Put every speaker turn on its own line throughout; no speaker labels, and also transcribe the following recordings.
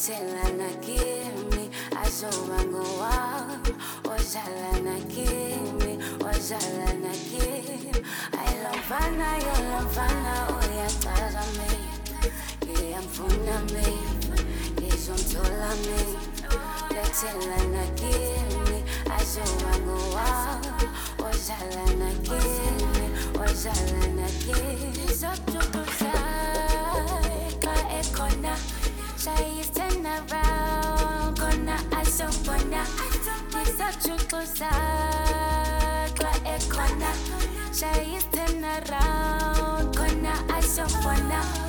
lethelana kimi azoba ngowami ozalana kimi ozalana kimi ayilomfana yolomfana uyachaza mina ngiyamfuna mina ngizomthola mina lethelana kimi azoba ngowami ozalana kimi ozalana kimi sokujukuza ka ekhona Shay's turn around, gonna I so wanna Nisachukusa, kwa ekona Shay's turn around, gonna I so wanna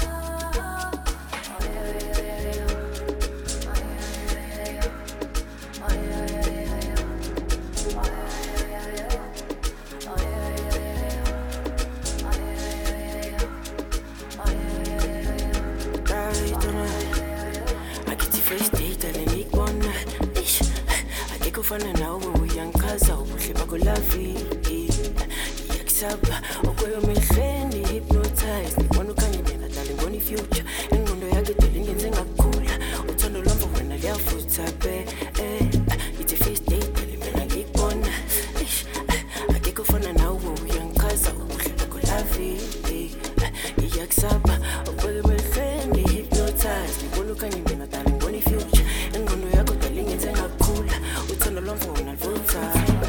Kufana nawe uyankaza ubuhle bakho lavi yakusaba okweyo mehleni hypnotize ngibona ukhanye mina dali ngibona ifuture ingqondo yakhe deli ngenze ngakukhula uthando lwamva wena liyafutha be ithi first date dali mina ngikubona ake kufana nawe uyankaza ubuhle bakho lavi yakusaba okweyo mehleni hypnotize ngibona ukhanye mina dali ngibona ifuture ingqondo yakhe deli ngenze ngakukhula uthando lwamva wena luvutha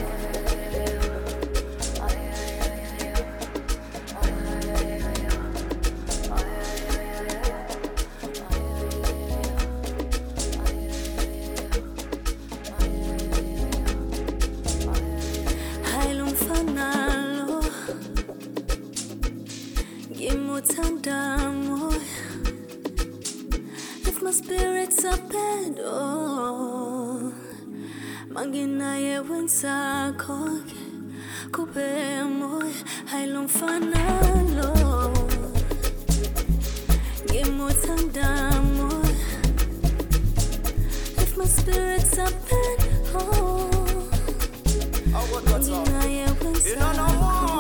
If my spirits are bad, oh Manginaye wensakho Kube moy Hailumfana lo Ngimuthanda moy If my spirits are bad, oh Manginaye wensakho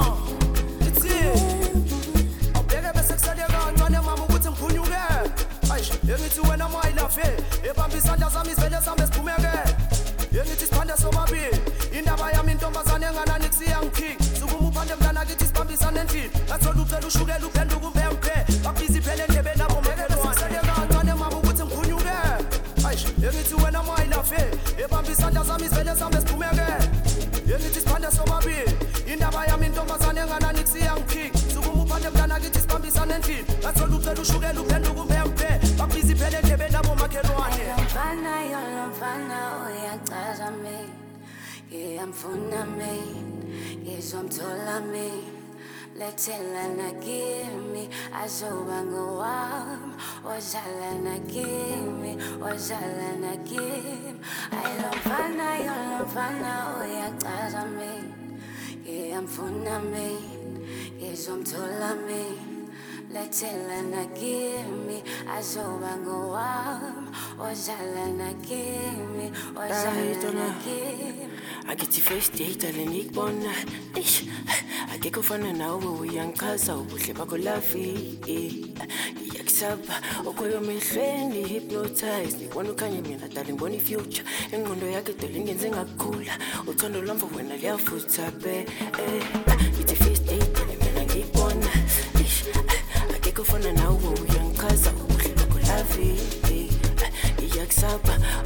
Yengithi wena mayilafe ebamba isandla sami sivele sami siphumeke yengithi siphande sobabili indaba yami intombazane enganani kusiyangiphiki sukuma uphande mntana kithi sibambisane endlini ngathola uphela ushukela uphenduka umpempe babhizi phela endlebeni nabo mekelwane kancane mama ukuthi ngiphunyuke yengithi wena mayilafe ebamba isandla sami sivele sami siphumeke yengithi siphande sobabili indaba yami intombazane enganani kusiyangiphiki sukuma uphande mntana kithi sibambisane endlini ngathola uphela ushukela uphenduka umpempe babhizi phela endlebeni nabo makhelwane
Yolomfana yolomfana uyachaza mina ngiyamfuna mina ngizomthola mina lethelana kimi azoba ngowami ozalana kimi ozalana kimi ayilomfana yolomfana uyachaza mina ngiyamfuna mina ngizomthola mina lethelana kimi azoba ngowami ozalana kimi ozalana kimi
akithi first date ngikubona ake kufana nawe uyankaza ubuhle bakho lavi yakusaba okweyo mehleni hypnotize ngibona ukhanye mina dali ngibona ifuture ingqondo yakhe deli ngenze ngakukhula uthando lwamva wena liyafutha be ithi first date mina ngikubona kufana nawe uyankaza ubuhle bakho lavi yakusaba